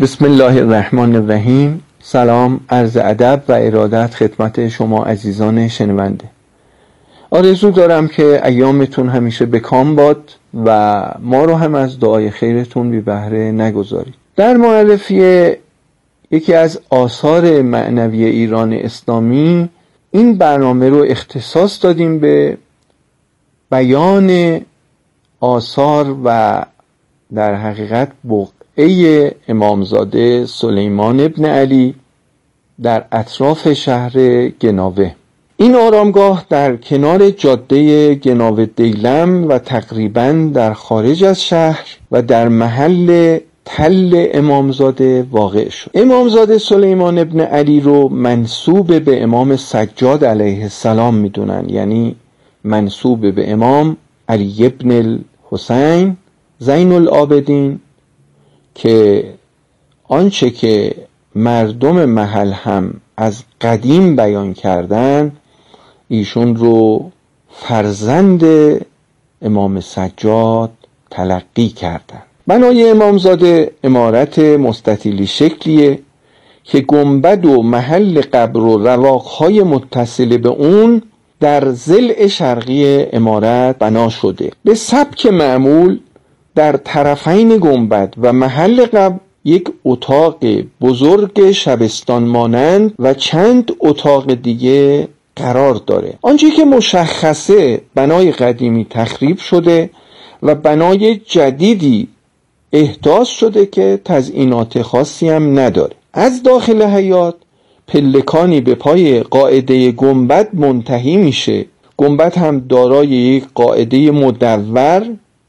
بسم الله الرحمن الرحیم. سلام، عرض ادب و ارادت خدمت شما عزیزان شنونده. آرزو دارم که ایامتون همیشه به کام باد و ما رو هم از دعای خیرتون بی بهره نگذارید. در معرفی یکی از آثار معنوی ایران اسلامی این برنامه رو اختصاص دادیم به بیان آثار و در حقیقت بقعه امامزاده سلیمان ابن علی در اطراف شهر گناوه. این آرامگاه در کنار جاده گناوه دیلم و تقریباً در خارج از شهر و در محل تل امامزاده واقع شد. امامزاده سلیمان ابن علی رو منسوب به امام سجاد علیه السلام میدونن، یعنی منسوب به امام علی ابن الحسین زین العابدین، که آنچه که مردم محل هم از قدیم بیان کردن ایشون رو فرزند امام سجاد تلقی کردن. بنای امامزاده عمارت مستطیلی شکلیه که گنبد و محل قبر و رواقهای متصل به اون در ضلع شرقی عمارت بنا شده. به سبک معمول در طرفین گنبد و محل قبر یک اتاق بزرگ شبستان مانند و چند اتاق دیگه قرار داره. آنچه که مشخصه بنای قدیمی تخریب شده و بنای جدیدی احداث شده که تزئینات خاصی هم نداره. از داخل حیاط پلکانی به پای قاعده گنبد منتهی میشه. گنبد هم دارای یک قاعده مدور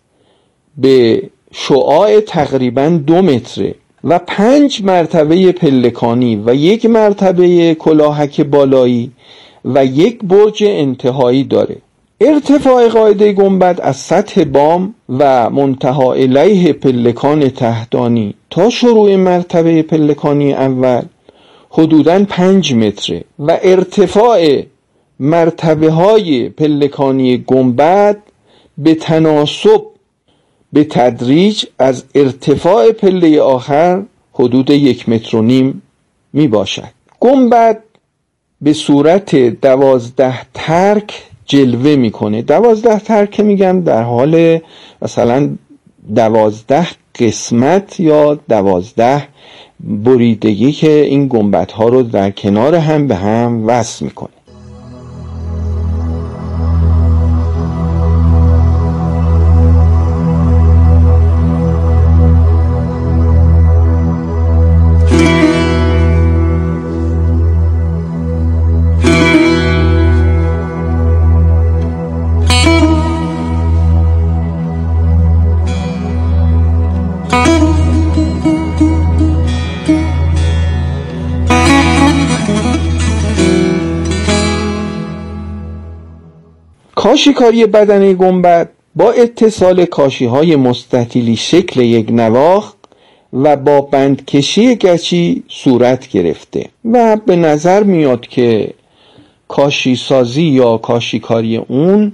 به شعاع تقریباً 2 متره و 5 مرتبه پلکانی و 1 مرتبه کلاهک بالایی و 1 برج انتهایی داره. ارتفاع قاعده گنبد از سطح بام و منتها الیه پلکان تحتانی تا شروع مرتبه پلکانی اول حدوداً 5 متره و ارتفاع مرتبه های پلکانی گنبد به تناسب به تدریج از ارتفاع پله آخر حدود 1.5 متر می باشد. گنبد به صورت 12 ترک جلوه میکنه. 12 ترک میگم در حال مثلا 12 قسمت یا 12 بریدگی که این گنبدها رو در کنار هم به هم وصل میکنه. کاشیکاری بدنه گنبد با اتصال کاشی‌های مستطیلی شکل یک نواخت و با بندکشی گچی صورت گرفته و به نظر میاد که کاشی سازی یا کاشیکاری اون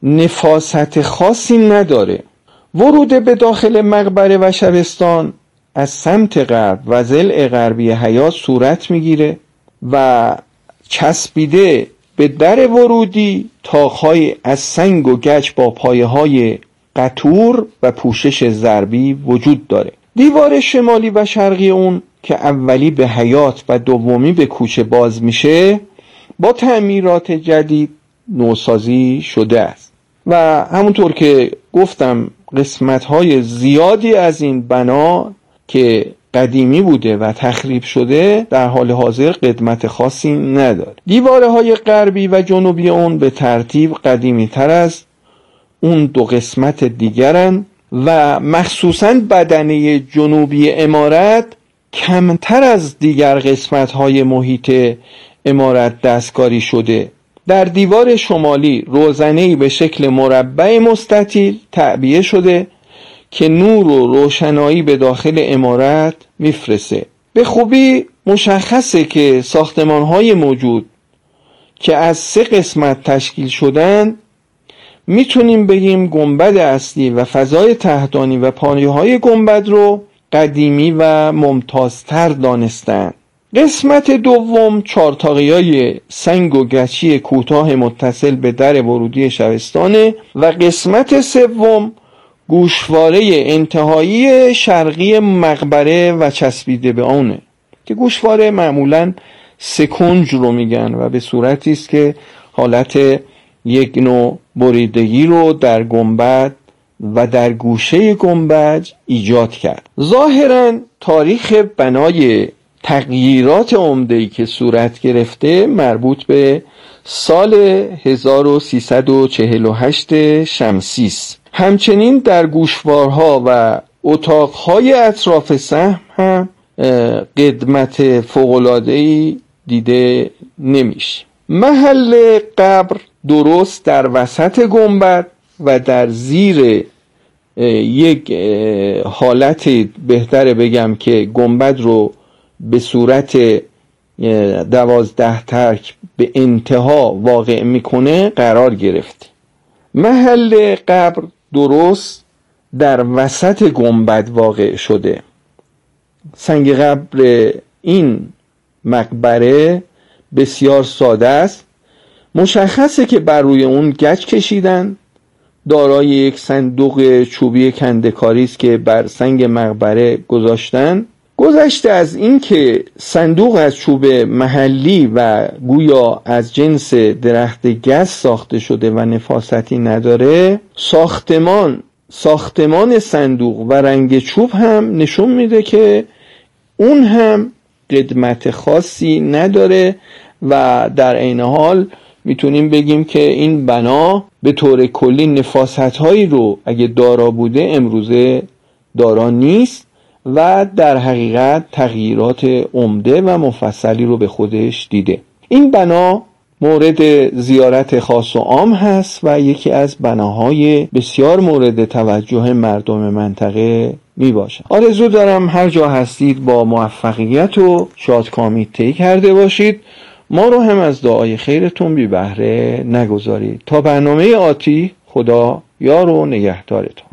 نفاست خاصی نداره. ورود به داخل مقبره و شبستان از سمت غرب و ضلع غربی حیاط صورت میگیره و چسبیده به در ورودی طاق‌های از سنگ و گچ با پایه‌های قطور و پوشش ضربی وجود داره. دیوار شمالی و شرقی اون که اولی به حیاط و دومی به کوچه باز میشه با تعمیرات جدید نوسازی شده است و همونطور که گفتم قسمت‌های زیادی از این بنا که قدیمی بوده و تخریب شده در حال حاضر قدمت خاصی نداره. دیوارهای غربی و جنوبی اون به ترتیب قدیمی تر از اون 2 قسمت دیگرن و مخصوصاً بدنه جنوبی عمارت کمتر از دیگر قسمت‌های محیط عمارت دستکاری شده. در دیوار شمالی روزنه‌ای به شکل مربع مستطیل تعبیه شده که نور و روشنایی به داخل عمارت میفرسته. به خوبی مشخصه که ساختمان‌های موجود که از 3 قسمت تشکیل شدن میتونیم بگیم گنبد اصلی و فضای تحتانی و پایه‌های گنبد رو قدیمی و ممتازتر دانستند. قسمت دوم چارتاقی‌های سنگ و گچی کوتاه متصل به در ورودی شبستانه و قسمت سوم گوشواره انتهایی شرقی مقبره و چسبیده به آنه که گوشواره معمولاً سکنج رو میگن و به صورتی است که حالت یک نوع بریدگی رو در گنبد و در گوشه گنبد ایجاد کرد. ظاهراً تاریخ بنای تغییرات عمده‌ای که صورت گرفته مربوط به سال 1348 شمسی است. همچنین در گوشوارها و اتاقهای اطراف صحن هم قدمت فوق‌العاده‌ای دیده نمیشه. محل قبر درست در وسط گنبد و در زیر یک حالت، بهتره بگم که گنبد رو به صورت 12 ترک به انتها واقع میکنه قرار گرفت. محل قبر درست در وسط گنبد واقع شده. سنگ قبر این مقبره بسیار ساده است. مشخصه که بر روی اون گچ کشیدن، دارای یک صندوق چوبی کنده‌کاری است که بر سنگ مقبره گذاشتن. گذشته از این که صندوق از چوب محلی و گویا از جنس درخت گس ساخته شده و نفاستی نداره، ساختمان صندوق و رنگ چوب هم نشون میده که اون هم قدمت خاصی نداره و در عین حال میتونیم بگیم که این بنا به طور کلی نفاست‌هایی رو اگه دارا بوده امروزه دارا نیست و در حقیقت تغییرات عمده و مفصلی رو به خودش دیده. این بنا مورد زیارت خاص و عام هست و یکی از بناهای بسیار مورد توجه مردم منطقه می باشد. آرزو دارم هر جا هستید با موفقیت و شادکامی طی کرده باشید. ما رو هم از دعای خیرتون بی بهره نگذارید. تا برنامه آتی، خدا یار و نگهدارتون.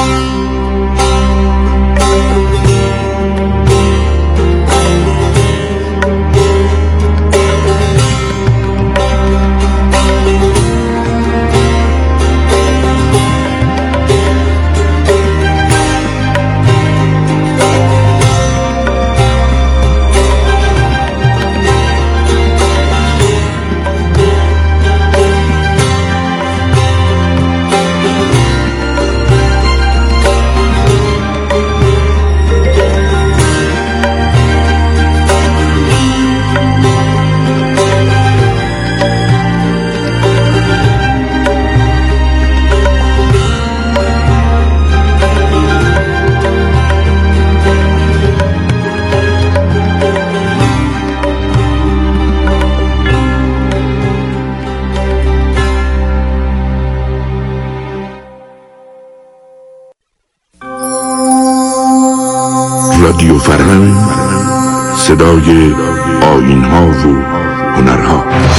رادیو فرهنگ، صدای آیین‌ها و هنرها.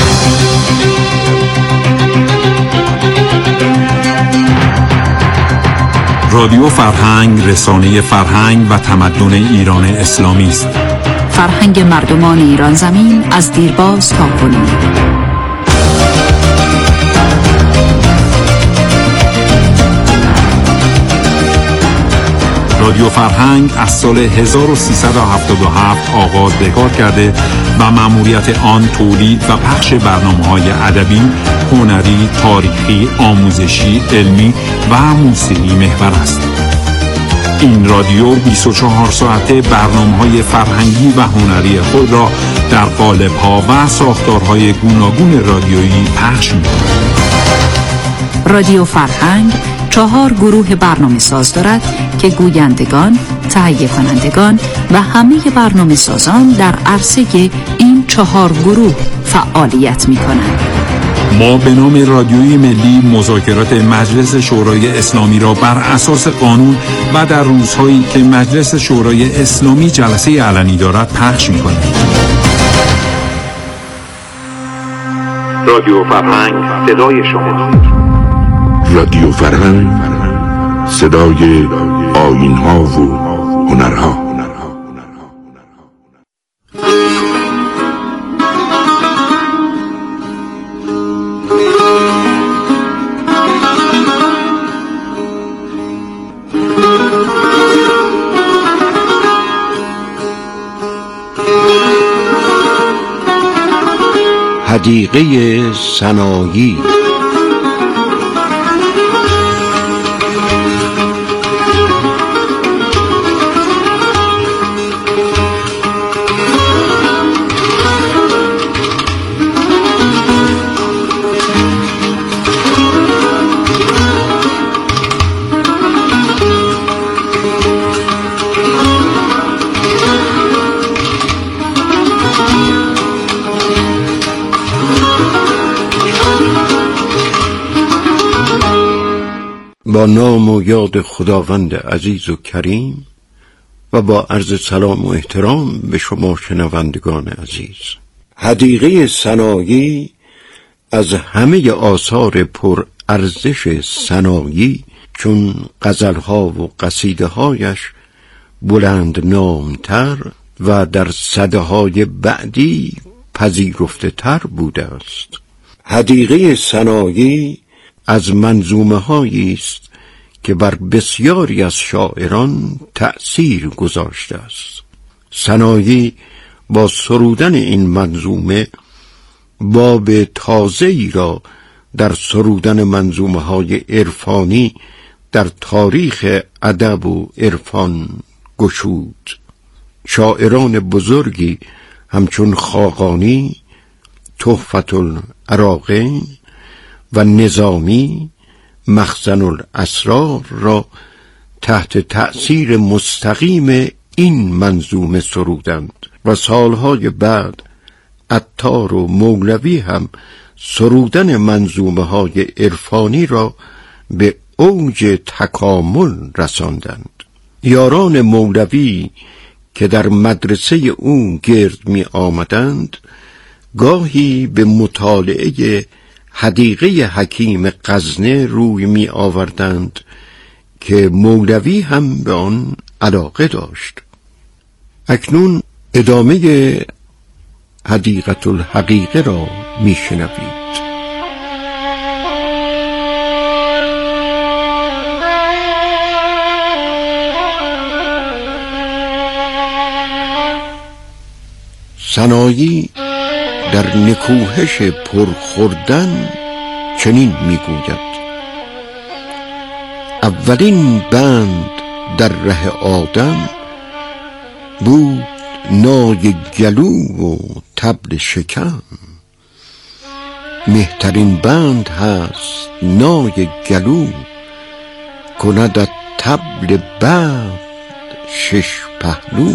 رادیو فرهنگ رسانه فرهنگ و تمدن ایران اسلامی است. فرهنگ مردمان ایران زمین از دیرباز تا کنون. رادیو فرهنگ از سال 1377 آغاز به کار کرده و مأموریت آن تولید و پخش برنامه‌های ادبی، هنری، تاریخی، آموزشی، علمی و موسیقی محور است. این رادیو 24 ساعته برنامه‌های فرهنگی و هنری خود را در قالب‌ها و ساختارهای گوناگون رادیویی پخش می‌کند. رادیو فرهنگ 4 گروه برنامه ساز دارد که گویندگان، تهیه کنندگان و همه برنامه سازان در عرصه این 4 گروه فعالیت می کنند. ما به نام رادیوی ملی مذاکرات مجلس شورای اسلامی را بر اساس قانون و در روزهایی که مجلس شورای اسلامی جلسه علنی دارد پخش می کنیم. رادیو فرهنگ، صدای شما. رادیو فرهنگ، صدای آیین‌ها و هنرها. حدیقه سنایی. با نام و یاد خداوند عزیز و کریم و با عرض سلام و احترام به شما شنوندگان عزیز. حدیقه سنایی از همه آثار پر ارزش سنایی چون غزلها و قصیده هایش بلند نامتر و در سده‌های بعدی پذیرفته تر بوده است. حدیقه سنایی از منظومه هایی است که بر بسیاری از شاعران تأثیر گذاشته است. سنایی با سرودن این منظومه باب تازه‌ای را در سرودن منظومه های عرفانی در تاریخ ادب و عرفان گشود. شاعران بزرگی همچون خاقانی، تحفة العراقین و نظامی مخزن الاسرار را تحت تأثیر مستقیم این منظومه سرودند و سالهای بعد عطار و مولوی هم سرودن منظومه های عرفانی را به اوج تکامل رساندند. یاران مولوی که در مدرسه او گرد می آمدند گاهی به مطالعه حدیقه حکیم غزنه روی می آوردند که مولوی هم به آن علاقه داشت. اکنون ادامه حدیقة الحقیقه را می شنوید. سنایی در نکوهش پرخوردن چنین میگوید: اولین بند در ره آدم بود نای گلو و طبل شکم. مهترین بند هست نای گلو، کند طبل بعد شش پهلو.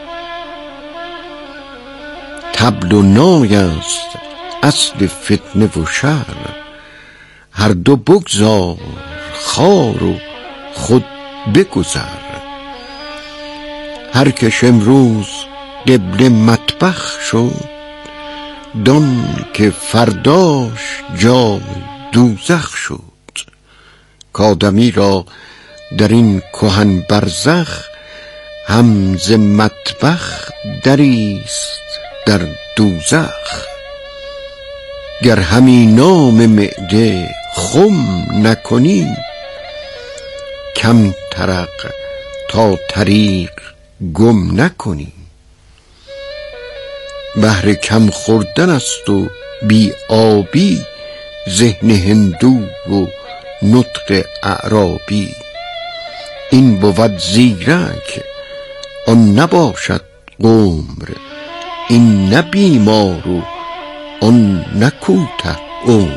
طبل و نای است اصل فتنه و شر، هر دو بگذار خار و خود بگذر. هر کش امروز قبله مطبخ شد، دان که فرداش جای دوزخ شد. کآدمی را در این کهن برزخ، هم ز مطبخ دریست در دوزخ. گر همی نام معده خم نکنی، کم طرق تا طریق گم نکنی. بهر کم خوردن است و بی آبی، ذهن هندو و نطق اعرابی. این بود زیرک آن نباشد قمر، این نه بیمار و آن نه کوته عمر.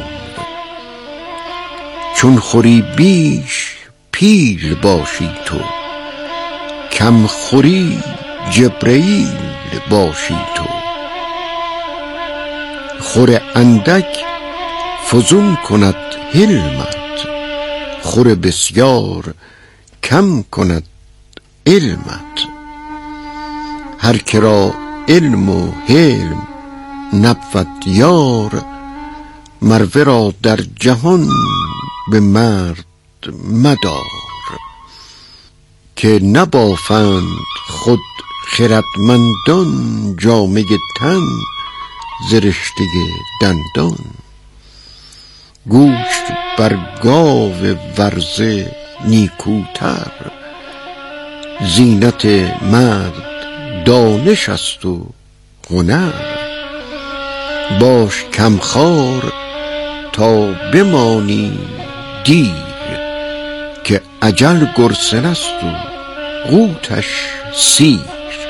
چون خوری بیش پیر باشی تو، کم خوری جبرئیل باشی تو. خور اندک فزون کند حلمت، خور بسیار کم کند علمت. هر که را علم و حلم نبود یار، مروه را در جهان به مرد مدار. که نبافند خود خردمندان، جامه تن ز رشته دندان. گوشت بر گاو ورزه نیکوتر، زینت مرد دانش است و هنر. باش کمخوار تا بمانی دیر، که اجل گرسنه است و قوتش سیر.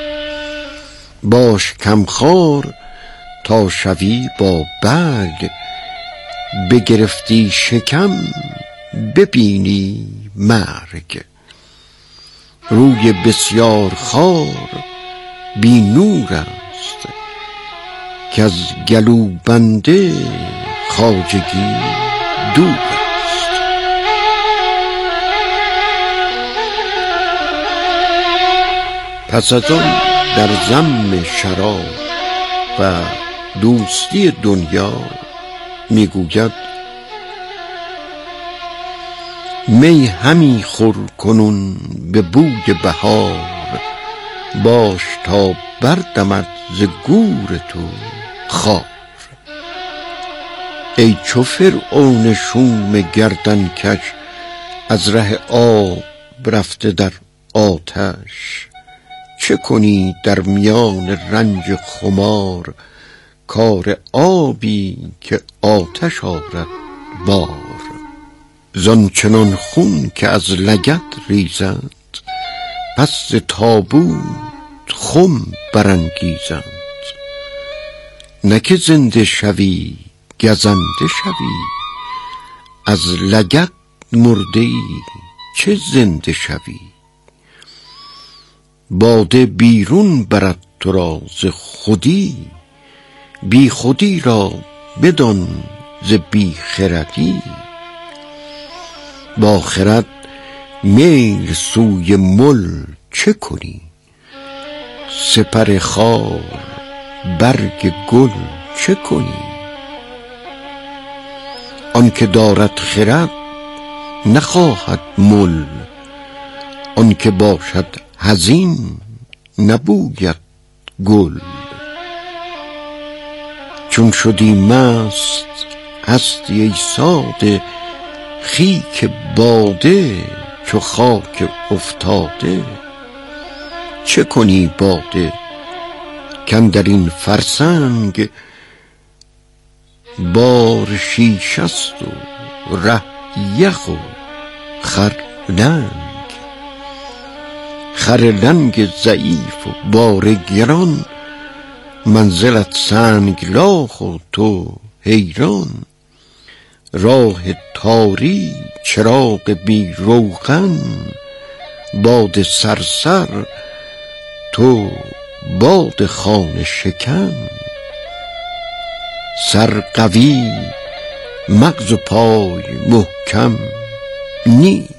باش کمخوار تا شوی با برگ، بگرفتی شکم ببینی مرگ. روی بسیار خار بی نور است، که از گلو بنده خواجگی دور است. پس از آن در ذم شراب و دوستی دنیا میگوید: می همی خور کنون به بوی بهار، باش تا بردمد ز گور تو خار. ای چو فرعون شوم گردن کش، از ره آب رفته در آتش. چه کنی در میان رنج خمار، کار آبی که آتش آرد بار. زان چنان خون که از لگد ریزند، پس ز تابوت خم برانگیزند. نه که زنده شوی گزنده شوی، از لگد مرده ای چه زنده شوی. باده بیرون برد تو را ز خودی، بی خودی را بدان ز بی خردی. با خرد میل سوی مل چه کنی، سپر خار برگ گل چه کنی. آن که دارد خرد نخواهد مل، آن که باشد حزین نبوید گل. چون شدی مست هستی ای ساده، خیک باده چو خاک افتاده. چه کنی باده کاندر این فرسنگ، بار شیشه است و ره یخ و خر لنگ. خر لنگ ضعیف و بار گران، منزلت سنگلاخ و تو حیران. راه تاری چراغ بی روغن، باد صرصر تو باد خانه شکن. سر قوی مغز و پای محکم نی،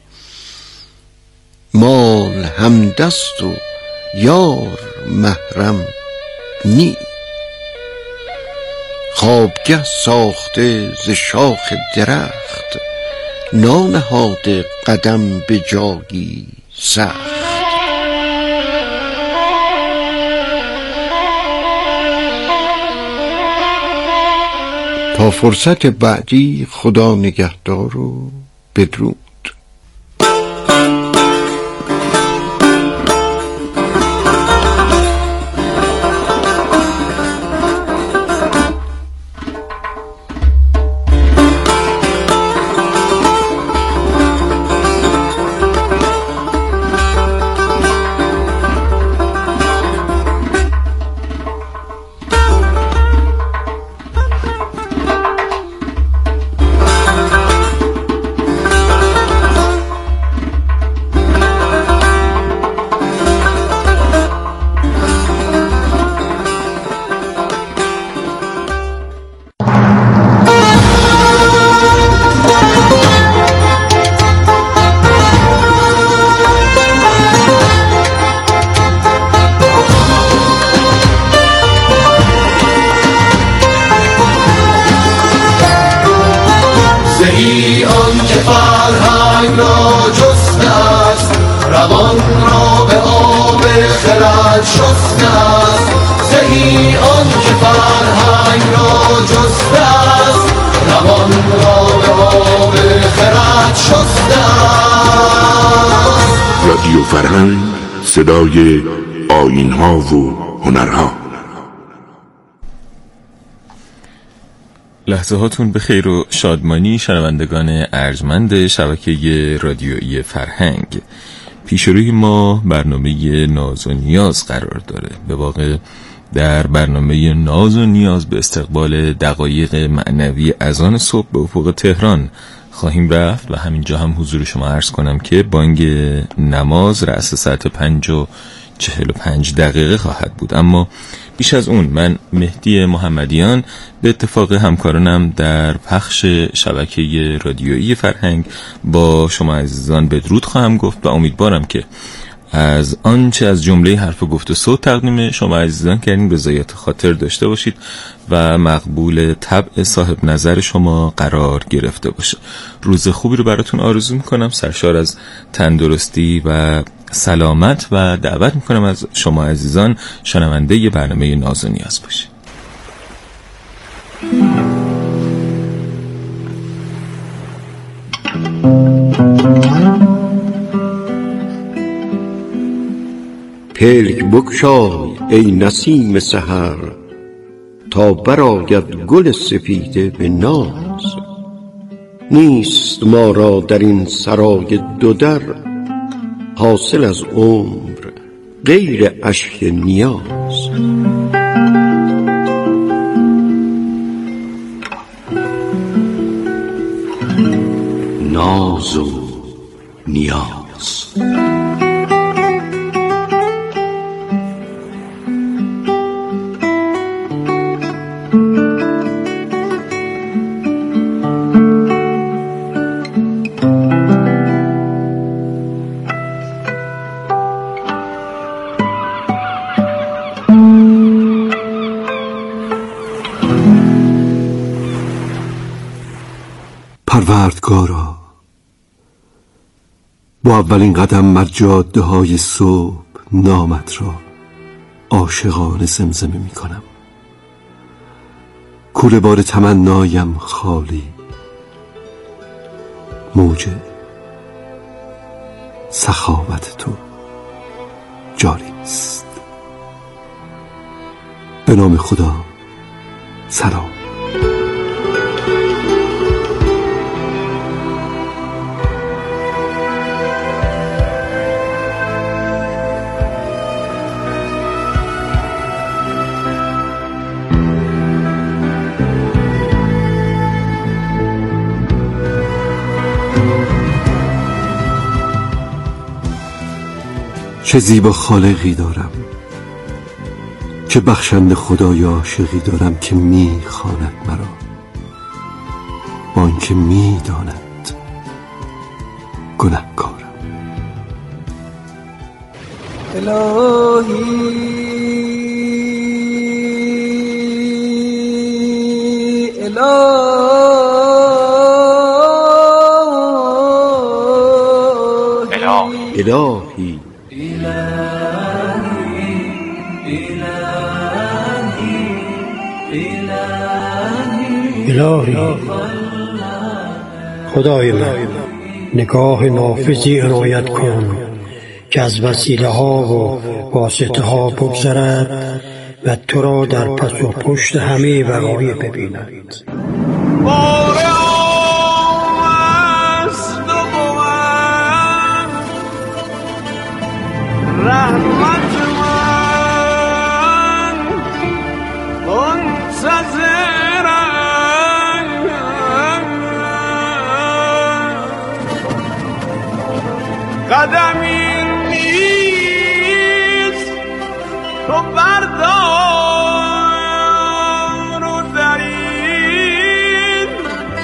مال همدست و یار محرم نی. خوابگه ساخته ز شاخ درخت، نانهاده قدم به جایی سخت. تا فرصت بعدی خدا نگهدار و بدرود. زهی آن که فرهنگ را جسته است، روان را به آب خرد شسته است. زهی آن که فرهنگ را جسته است، روان را به آب خرد شسته است. رادیو فرهنگ، صدای آیین‌ها و هنرها. لحظه هاتون به خیر و شادمانی شنوندگان ارجمند شبکه رادیویی فرهنگ. پیش روی ما برنامه ناز و نیاز قرار داره. به واقع در برنامه ناز و نیاز به استقبال دقایق معنوی اذان صبح به افق تهران خواهیم رفت و همینجا هم حضور شما عرض کنم که بانگ نماز رأس ساعت 5:45 خواهد بود. اما بیش از اون من مهدی محمدیان به اتفاق همکارانم در پخش شبکه رادیویی فرهنگ با شما عزیزان بدرود خواهم گفت و امیدوارم که از آنچه از جمله حرف گفت و صوت تقدیم شما عزیزان کردیم رضایت خاطر داشته باشید و مقبول طبع صاحب نظر شما قرار گرفته باشه. روز خوبی رو براتون آرزو میکنم، سرشار از تندرستی و سلامت، و دعوت میکنم از شما عزیزان شنونده برنامه ناز و نیاز باشید. پلک بگشای ای نسیم سحر، تا برآید گل سپیده به ناز. نیست ما را در این سرای دو در، حاصل از عمر غیر اشک نیاز. ناز و نیاز. پروردگارا، با اولین قدم بر جاده های صبح نامت را عاشقانه زمزمه می کنم. کوله بار تمنایم خالی، موج سخاوت تو جاری است. به نام خدا، سلام. چه زیبا خالقی دارم، چه بخشنده خدای عاشقی دارم که میخواند مرا، با اینکه میداند گنهکارم. الهی الهی الهی خدای من، نگاه نافذی عنایت کن که از وسیله ها و واسطه ها بگذرد و تو را در پس و پشت همه وقایع ببیند. رحمت من منتظرم، قدمی نیست تو بردار و در این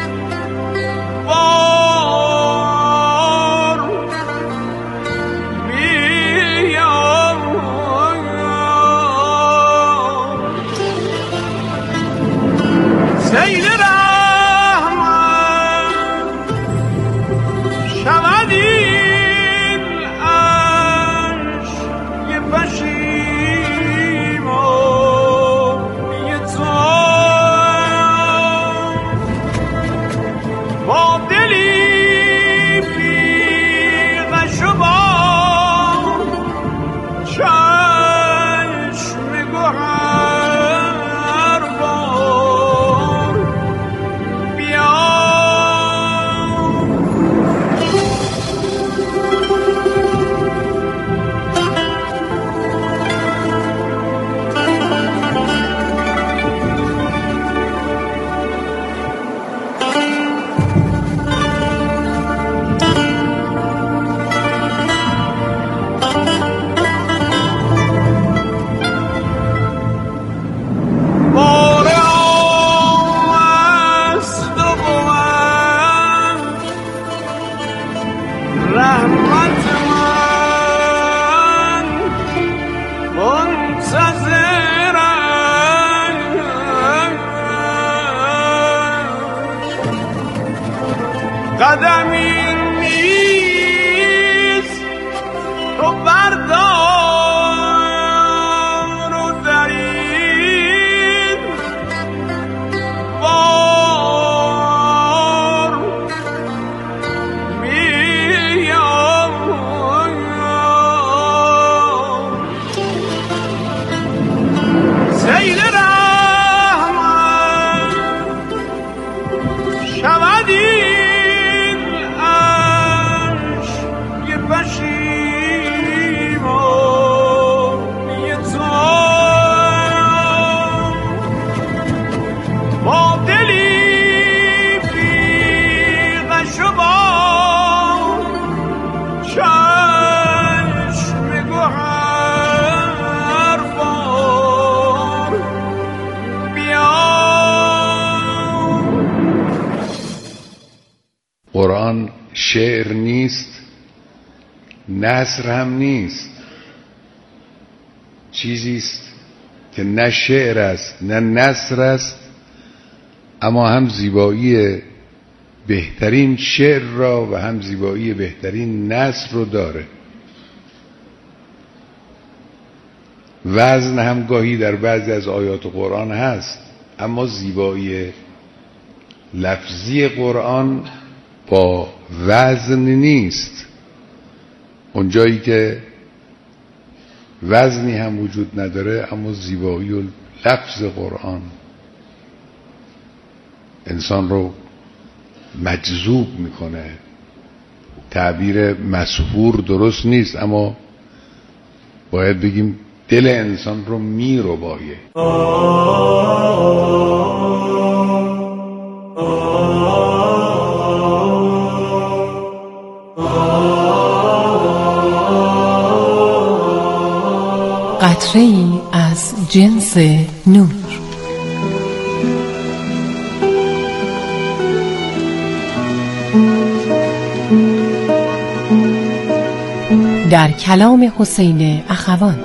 قدمی نیست تو بردار و در این بار میام سیل رحمت شود این عشق پشیمانی تو با دلی بی غش و با چشم گوهربار بیام. قرآن شعر نیست، نثر هم نیست، چیزی است که نه شعر است نه نثر است، اما هم زیبایی بهترین شعر را و هم زیبایی بهترین نثر رو داره. وزن هم گاهی در بعضی از آیات قرآن هست، اما زیبایی لفظی قرآن با وزن نیست. اونجایی که وزنی هم وجود نداره اما زیبایی و لفظ قرآن انسان رو مجذوب میکنه. تعبیر مسحور درست نیست، اما باید بگیم دل انسان رو میربایه. قطره‌ای از جنس نور. در کلام حسین اخوان.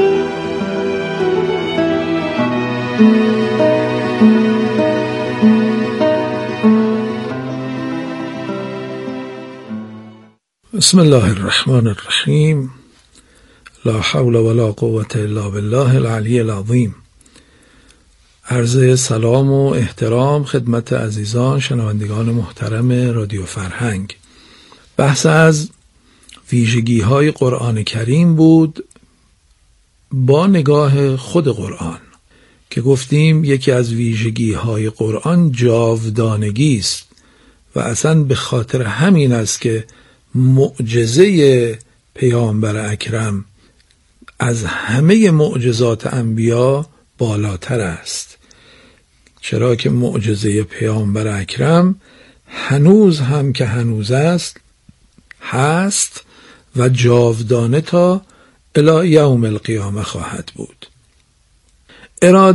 بسم الله الرحمن الرحیم. لا حول ولا قوة الا بالله العلی العظیم. عرض سلام و احترام خدمت عزیزان شنوندگان محترم رادیو فرهنگ. بحث از ویژگی های قرآن کریم بود با نگاه خود قرآن، که گفتیم یکی از ویژگی های قرآن جاودانگی است و اصلا به خاطر همین است که معجزه پیامبر اکرم از همه معجزات انبیا بالاتر است. چرا که معجزه پیامبر اکرم هنوز هم که هنوز است هست و جاودانه تا الی یوم القیامه خواهد بود.